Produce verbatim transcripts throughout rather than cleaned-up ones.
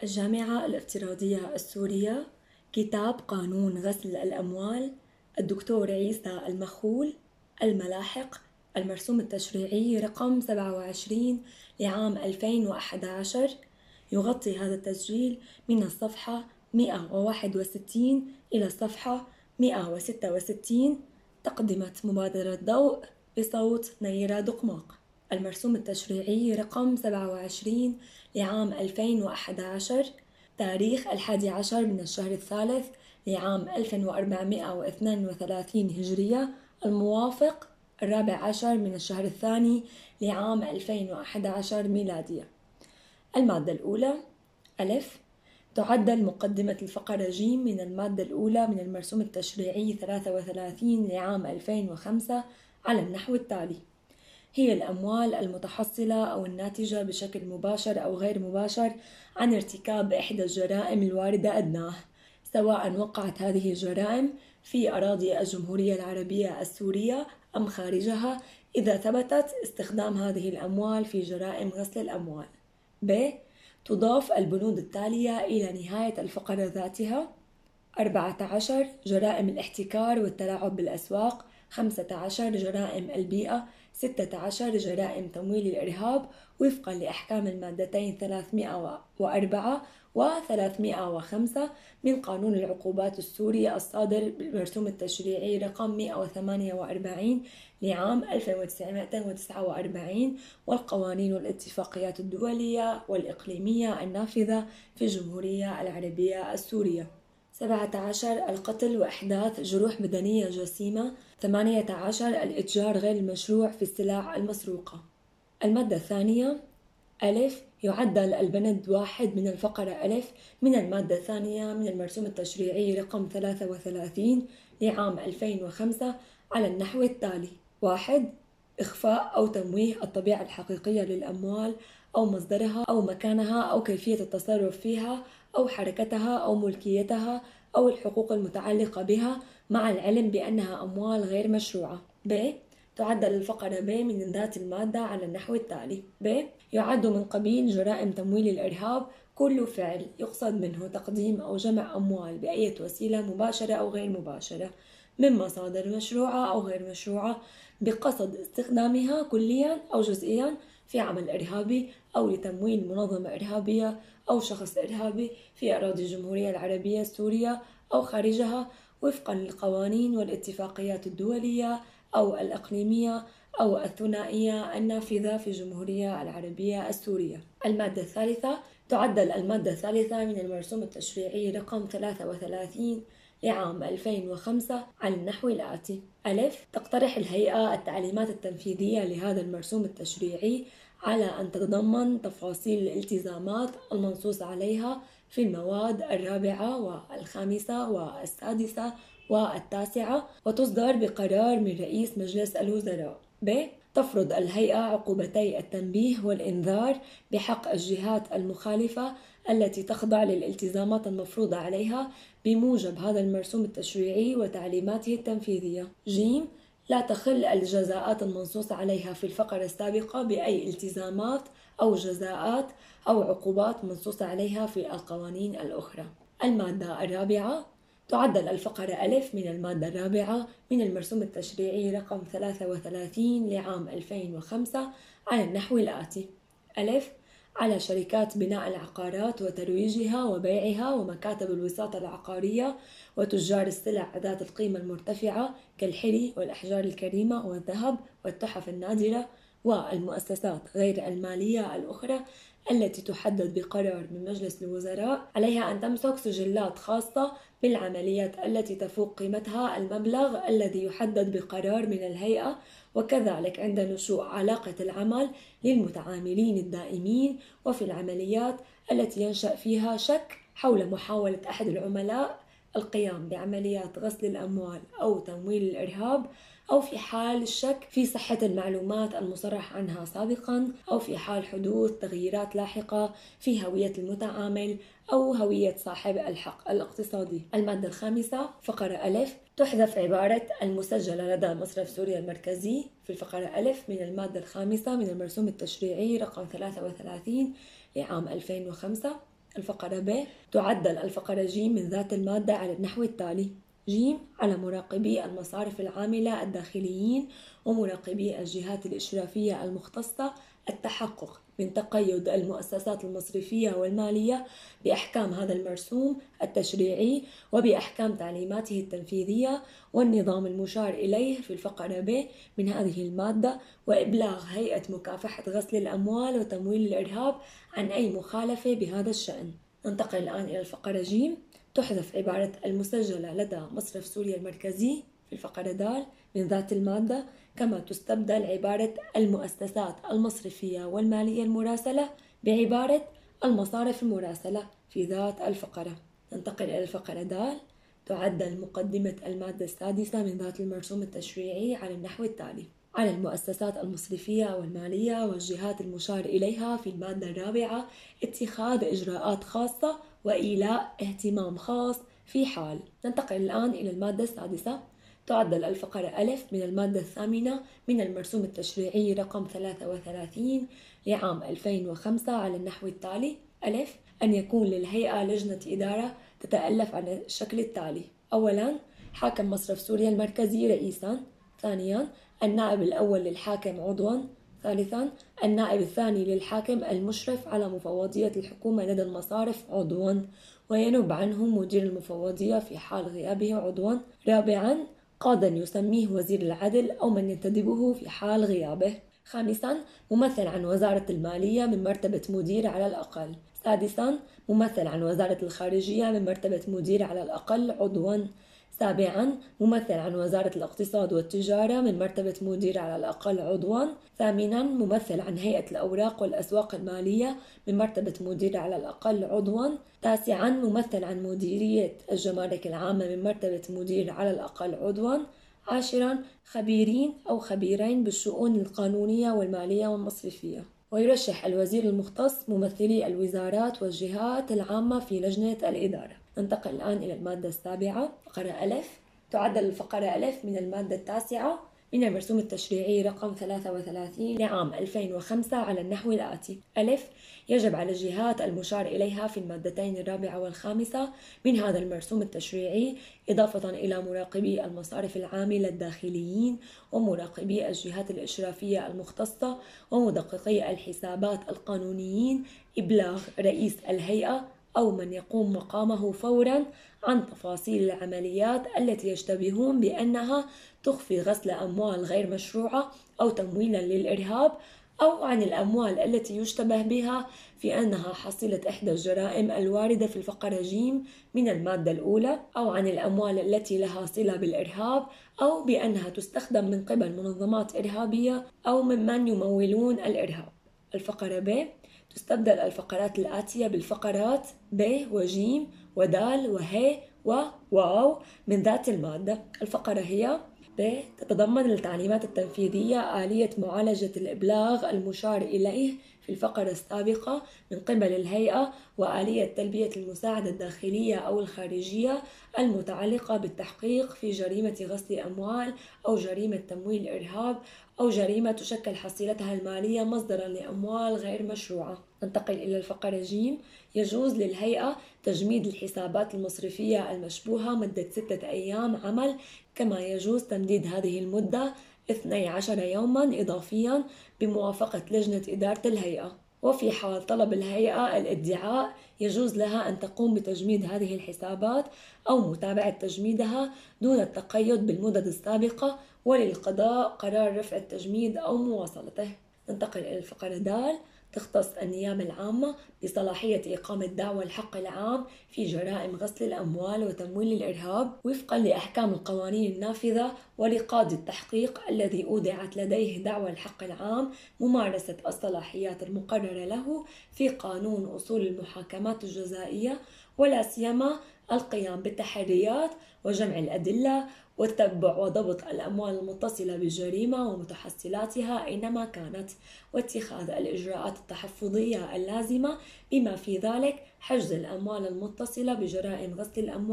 الجامعة الافتراضية السورية، كتاب قانون غسل الأموال، الدكتور عيسى المخول، الملاحق، المرسوم التشريعي رقم سبعة وعشرين لعام ألفين وأحد عشر. يغطي هذا التسجيل من الصفحة مئة وواحد وستين إلى الصفحة مئة وستة وستين. تقدمة مبادرة ضوء بصوت نيرة دقماق. المرسوم التشريعي رقم سبعة وعشرين لعام ألفين وأحد عشر. تاريخ الحادي عشر من الشهر الثالث لعام ألف وأربعمائة واثنين وثلاثين هجرية، الموافق الرابع عشر من الشهر الثاني لعام ألفين وأحد عشر ميلادية. المادة الأولى: ألف. تعدل مقدمة الفقرة ج من المادة الأولى من المرسوم التشريعي ثلاثة وثلاثين لعام ألفين وخمسة على النحو التالي: هي الأموال المتحصلة أو الناتجة بشكل مباشر أو غير مباشر عن ارتكاب إحدى الجرائم الواردة أدناه، سواء وقعت هذه الجرائم في أراضي الجمهورية العربية السورية أم خارجها، إذا ثبتت استخدام هذه الأموال في جرائم غسل الأموال. ب. تضاف البنود التالية إلى نهاية الفقرة ذاتها: أربعة عشر جرائم الاحتكار والتلاعب بالأسواق، خمسة عشر جرائم البيئة، ستة عشر جرائم تمويل الإرهاب وفقا لأحكام المادتين ثلاثمائة وأربعة و ثلاثمائة وخمسة من قانون العقوبات السوري الصادر بالمرسوم التشريعي رقم مئة وثمانية وأربعين لعام ألف وتسعمائة وتسعة وأربعين، والقوانين والاتفاقيات الدولية والإقليمية النافذة في الجمهورية العربية السورية. سبعة عشر القتل وإحداث جروح بدنية جسيمة. ثمانية عشر الإتجار غير المشروع في السلع المسروقة. المادة الثانية: ألف. يعدل البند واحد من الفقرة ألف من المادة الثانية من المرسوم التشريعي رقم ثلاثة وثلاثين لعام ألفين وخمسة على النحو التالي: واحد. إخفاء أو تمويه الطبيعة الحقيقية للأموال أو مصدرها أو مكانها أو كيفية التصرف فيها أو حركتها أو ملكيتها أو الحقوق المتعلقة بها مع العلم بأنها أموال غير مشروعة. ب. تعدل الفقرة ب من ذات المادة على النحو التالي: ب. يعد من قبيل جرائم تمويل الإرهاب كل فعل يقصد منه تقديم أو جمع أموال بأي وسيلة مباشرة أو غير مباشرة من مصادر مشروعة أو غير مشروعة بقصد استخدامها كليا أو جزئيا في عمل إرهابي أو لتمويل منظمة إرهابية أو شخص إرهابي في أراضي الجمهورية العربية السورية أو خارجها، وفقا للقوانين والاتفاقيات الدولية أو الإقليمية أو الثنائية النافذة في الجمهورية العربية السورية. المادة الثالثة: تعدل المادة الثالثة من المرسوم التشريعي رقم ثلاثة وثلاثين لعام ألفين وخمسة على النحو الآتي: ألف. تقترح الهيئة التعليمات التنفيذية لهذا المرسوم التشريعي على أن تتضمن تفاصيل الالتزامات المنصوص عليها في المواد الرابعة والخامسة والسادسة والتاسعة، وتصدر بقرار من رئيس مجلس الوزراء. ب. تفرض الهيئة عقوبتي التنبيه والإنذار بحق الجهات المخالفة التي تخضع للالتزامات المفروضة عليها بموجب هذا المرسوم التشريعي وتعليماته التنفيذية. ج. لا تخل الجزاءات المنصوص عليها في الفقرة السابقة بأي التزامات أو جزاءات أو عقوبات منصوص عليها في القوانين الأخرى. المادة الرابعة: تعدل الفقرة ألف من المادة الرابعة من المرسوم التشريعي رقم ثلاثة وثلاثين لعام ألفين وخمسة على النحو الآتي: ألف. على شركات بناء العقارات وترويجها وبيعها ومكاتب الوساطة العقارية وتجار السلع ذات القيمة المرتفعة كالحلي والأحجار الكريمة والذهب والتحف النادرة والمؤسسات غير المالية الأخرى التي تحدد بقرار من مجلس الوزراء، عليها أن تمسك سجلات خاصة بالعمليات التي تفوق قيمتها المبلغ الذي يحدد بقرار من الهيئة، وكذلك عند نشوء علاقة العمل للمتعاملين الدائمين وفي العمليات التي ينشأ فيها شك حول محاولة أحد العملاء القيام بعمليات غسل الأموال أو تمويل الإرهاب، أو في حال الشك في صحة المعلومات المصرح عنها سابقا، أو في حال حدوث تغييرات لاحقة في هوية المتعامل أو هوية صاحب الحق الاقتصادي. المادة الخامسة فقرة ألف: تحذف عبارة المسجلة لدى مصرف سوريا المركزي في الفقرة ألف من المادة الخامسة من المرسوم التشريعي رقم ثلاثة وثلاثين لعام ألفين وخمسة. الفقرة ب تعدل الفقرة ج من ذات المادة على النحو التالي: ج على مراقبي المصارف العاملة الداخليين ومراقبي الجهات الإشرافية المختصة التحقق من تقيد المؤسسات المصرفية والمالية بأحكام هذا المرسوم التشريعي وبأحكام تعليماته التنفيذية والنظام المشار إليه في الفقرة ب من هذه المادة، وإبلاغ هيئة مكافحة غسل الأموال وتمويل الإرهاب عن أي مخالفة بهذا الشأن. ننتقل الآن إلى الفقرة ج. تحذف عبارة المسجلة لدى مصرف سوريا المركزي في الفقرة د من ذات المادة، كما تستبدل عبارة المؤسسات المصرفية والمالية المراسلة بعبارة المصارف المراسلة في ذات الفقرة. ننتقل إلى الفقرة د. تعدل مقدمة المادة السادسة من ذات المرسوم التشريعي على النحو التالي: على المؤسسات المصرفية والمالية والجهات المشار إليها في المادة الرابعة اتخاذ إجراءات خاصة وإيلاء اهتمام خاص في حال. ننتقل الآن إلى المادة السادسة. تعدل الفقرة أ من المادة الثامنة من المرسوم التشريعي رقم ثلاثة وثلاثين لعام ألفين وخمسة على النحو التالي: أ أن يكون للهيئة لجنة إدارة تتألف عن الشكل التالي: أولاً، حاكم مصرف سوريا المركزي رئيساً. ثانياً، النائب الأول للحاكم عضواً. ثالثاً، النائب الثاني للحاكم المشرف على مفوضية الحكومة لدى المصارف عضواً، وينوب عنه مدير المفوضية في حال غيابه عضواً. رابعاً، قاضٍ يسميه وزير العدل أو من ينتدبه في حال غيابه. خامساً، ممثل عن وزارة المالية من مرتبة مدير على الأقل. سادساً، ممثل عن وزارة الخارجية من مرتبة مدير على الأقل عضواً. سابعاً، ممثل عن وزارة الاقتصاد والتجارة من مرتبة مدير على الأقل عضواً. ثامناً، ممثل عن هيئة الأوراق والأسواق المالية من مرتبة مدير على الأقل عضواً. تاسعاً، ممثل عن مديرية الجمارك العامة من مرتبة مدير على الأقل عضواً. عاشراً، خبيرين أو خبيرين بالشؤون القانونية والمالية والمصرفية. ويرشح الوزير المختص ممثلي الوزارات والجهات العامة في لجنة الإدارة. ننتقل الآن إلى المادة السابعة. فقرة أ. تعدل الفقرة أ من المادة التاسعة من المرسوم التشريعي رقم ثلاثة وثلاثين لعام ألفين وخمسة على النحو الآتي: أ. يجب على الجهات المشار إليها في المادتين الرابعة والخامسة من هذا المرسوم التشريعي، إضافة إلى مراقبي المصارف العاملة الداخليين ومراقبي الجهات الإشرافية المختصة ومدققي الحسابات القانونيين، إبلاغ رئيس الهيئة أو من يقوم مقامه فوراً عن تفاصيل العمليات التي يشتبهون بأنها تخفي غسل أموال غير مشروعة أو تمويلاً للإرهاب، أو عن الأموال التي يشتبه بها في أنها حصيلة إحدى الجرائم الواردة في الفقرة ج من المادة الأولى، أو عن الأموال التي لها صلة بالإرهاب، أو بأنها تستخدم من قبل منظمات إرهابية أو ممن يمولون الإرهاب. الفقرة ب. تستبدل الفقرات الآتية بالفقرات ب وج ود وه وواو من ذات المادة. الفقرة هي: ب. تتضمن التعليمات التنفيذية آلية معالجة الإبلاغ المشار إليه في الفقرة السابقة من قبل الهيئة، وآلية تلبية المساعدة الداخلية أو الخارجية المتعلقة بالتحقيق في جريمة غسل أموال أو جريمة تمويل إرهاب أو جريمة تشكل حصيلتها المالية مصدراً لأموال غير مشروعة. ننتقل إلى الفقرة ج. يجوز للهيئة تجميد الحسابات المصرفية المشبوهة مدة ستة أيام عمل، كما يجوز تمديد هذه المدة اثني عشر يوماً إضافياً بموافقة لجنة إدارة الهيئة. وفي حال طلب الهيئة الادعاء يجوز لها أن تقوم بتجميد هذه الحسابات أو متابعة تجميدها دون التقيد بالمدد السابقة، وللقضاء قرار رفع التجميد أو مواصلته. ننتقل إلى الفقرة د. تختص النيابة العامة بصلاحية إقامة دعوى الحق العام في جرائم غسل الأموال وتمويل الإرهاب وفقا لأحكام القوانين النافذة، ولقاضي التحقيق الذي أودعت لديه دعوى الحق العام ممارسة الصلاحيات المقررة له في قانون أصول المحاكمات الجزائية، ولا سيما القيام بالتحريات وجمع الأدلة والتتبع وضبط الأموال المتصلة بالجريمة ومتحصلاتها أينما كانت، واتخاذ الإجراءات التحفظية اللازمة بما في ذلك حجز الأموال المتصلة بجرائم غسل الأموال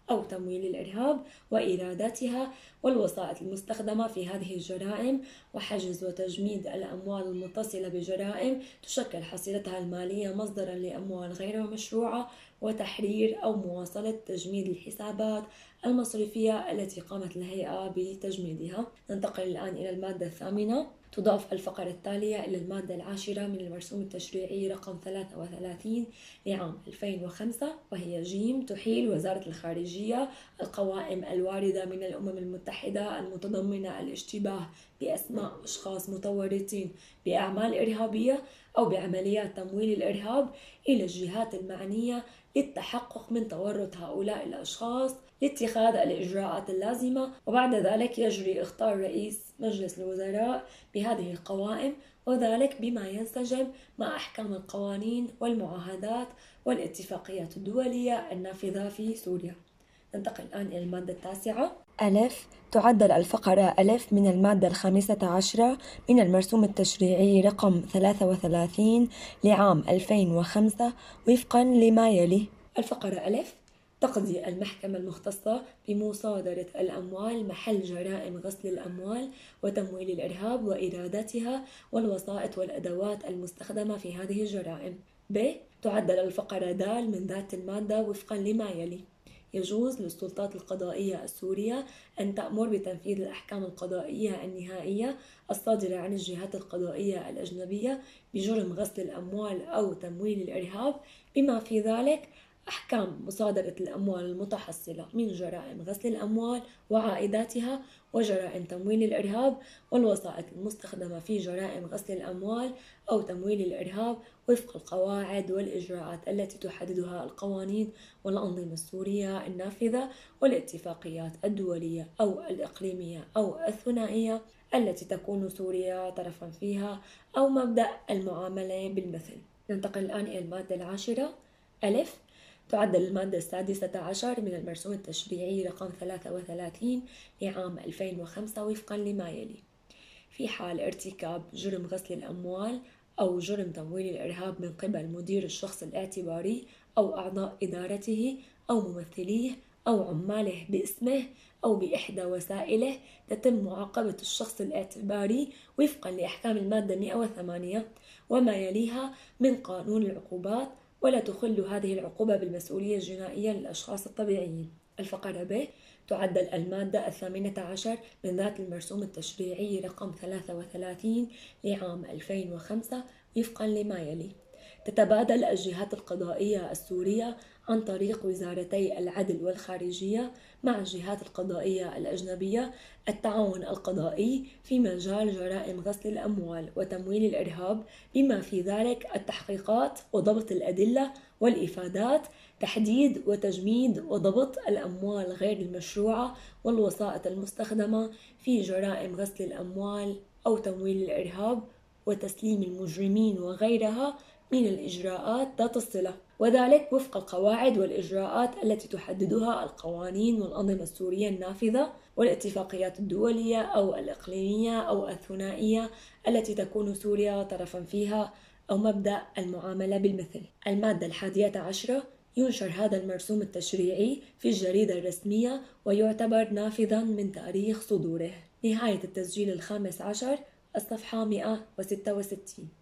أو تمويل الإرهاب وإيراداتها والوسائط المستخدمة في هذه الجرائم، وحجز وتجميد الأموال المتصلة بجرائم تشكل حصيلتها المالية مصدرا لأموال غير مشروعة، وتحرير أو مواصلة تجميد الحسابات المصرفية التي قامت الهيئة بتجميدها. ننتقل الآن إلى المادة الثامنة. تضاف الفقرة التالية إلى المادة العاشرة من المرسوم التشريعي رقم ثلاثة وثلاثين لعام ألفين وخمسة، وهي جيم. تحيل وزارة الخارجية القوائم الواردة من الأمم المتحدة المتضمنة الاشتباه بأسماء أشخاص متورطين بأعمال إرهابية أو بعمليات تمويل الإرهاب إلى الجهات المعنية للتحقق من تورط هؤلاء الأشخاص لاتخاذ الإجراءات اللازمة، وبعد ذلك يجري إخطار رئيس مجلس الوزراء بهذه القوائم، وذلك بما ينسجم مع أحكام القوانين والمعاهدات والاتفاقيات الدولية النافذة في سوريا. ننتقل الآن إلى المادة التاسعة. ألف. تعدل الفقرة ألف من المادة الخامسة عشرة من المرسوم التشريعي رقم ثلاثة وثلاثين لعام ألفين وخمسة وفقا لما يلي. الفقرة ألف: تقضي المحكمة المختصة بمصادرة الأموال محل جرائم غسل الأموال وتمويل الإرهاب وإيراداتها والوسائط والأدوات المستخدمة في هذه الجرائم. ب. تعدل الفقرة د من ذات المادة وفقا لما يلي. يجوز للسلطات القضائية السورية أن تأمر بتنفيذ الأحكام القضائية النهائية الصادرة عن الجهات القضائية الأجنبية بجرم غسل الأموال أو تمويل الإرهاب، بما في ذلك أحكام مصادرة الأموال المتحصلة من جرائم غسل الأموال وعائداتها وجرائم تمويل الإرهاب والوسائط المستخدمة في جرائم غسل الأموال أو تمويل الإرهاب وفق القواعد والإجراءات التي تحددها القوانين والأنظمة السورية النافذة والاتفاقيات الدولية أو الإقليمية أو الثنائية التي تكون سوريا طرفا فيها، أو مبدأ المعاملة بالمثل. ننتقل الآن إلى المادة العاشرة. ألف. تعدل المادة السادسة عشر من المرسوم التشريعي رقم ثلاثة وثلاثين لعام ألفين وخمسة وفقا لما يلي. في حال ارتكاب جرم غسل الأموال أو جرم تمويل الإرهاب من قبل مدير الشخص الاعتباري أو أعضاء إدارته أو ممثليه أو عماله باسمه أو بإحدى وسائله، تتم معاقبة الشخص الاعتباري وفقا لأحكام المادة مئة وثمانية وما يليها من قانون العقوبات، ولا تخل هذه العقوبة بالمسؤولية الجنائية للأشخاص الطبيعيين. الفقرة ب. تعدل المادة الثامنة عشر من ذات المرسوم التشريعي رقم ثلاثة وثلاثين لعام ألفين وخمسة وفقا لما يلي. تتبادل الجهات القضائية السورية عن طريق وزارتي العدل والخارجية مع الجهات القضائية الأجنبية التعاون القضائي في مجال جرائم غسل الأموال وتمويل الإرهاب، بما في ذلك التحقيقات وضبط الأدلة والإفادات، تحديد وتجميد وضبط الأموال غير المشروعة والوسائط المستخدمة في جرائم غسل الأموال أو تمويل الإرهاب، وتسليم المجرمين وغيرها من الإجراءات ذات الصلة، وذلك وفق القواعد والإجراءات التي تحددها القوانين والأنظمة السورية النافذة والاتفاقيات الدولية أو الإقليمية أو الثنائية التي تكون سوريا طرفا فيها، أو مبدأ المعاملة بالمثل. المادة الحادية عشرة. ينشر هذا المرسوم التشريعي في الجريدة الرسمية ويعتبر نافذا من تاريخ صدوره. نهاية التسجيل الخامس عشر، الصفحة مئة وستة وستين.